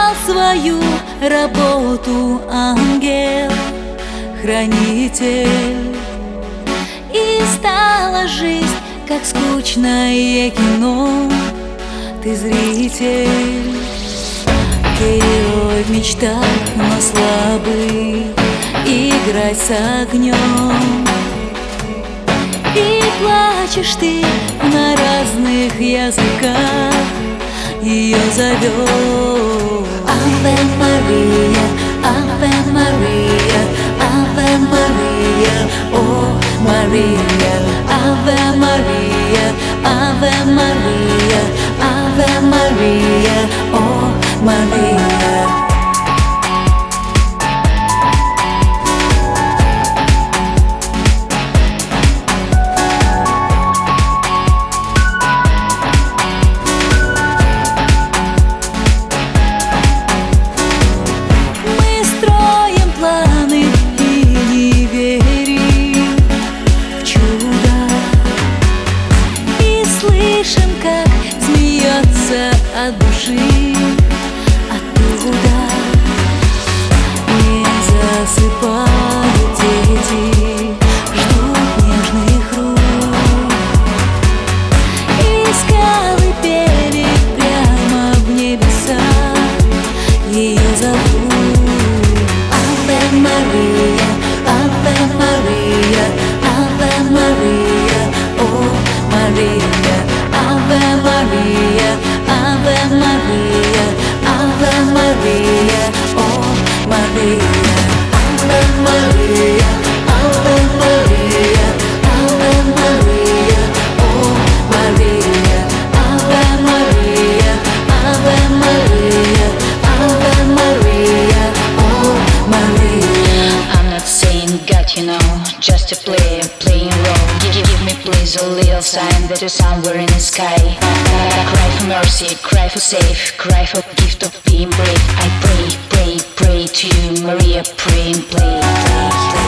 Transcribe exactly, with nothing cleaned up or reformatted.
сделал свою работу ангел-хранитель, и стала жизнь как скучное кино. Ты зритель, герой в мечтах, но слабый, играй с огнем. И плачешь ты на разных языках, ее зовет. Аве Мария, Аве Мария, Аве Мария, о Мария. Аве Мария, Аве Мария, Аве Мария, о Мария. Слышим, как смеется от души, оттуда не засыпают дети, ждут нежных рук. И скалы пели прямо в небеса, ее зовут. Аве Мария, Аве Мария, Аве Мария, о Мария. Ave Maria, Ave Maria, Ave Maria, oh Maria. Ave Maria, Ave Maria, Ave Maria, oh Maria. Ave Maria, Ave Maria, Ave Maria, oh Maria. I'm not saying God, you know, just a player playing a role. Give, give me please a little sign that you're somewhere in the sky. Cry for mercy, cry for safe, cry for gift of being brave. I pray, pray, pray to you, Maria, pray and play, play, play.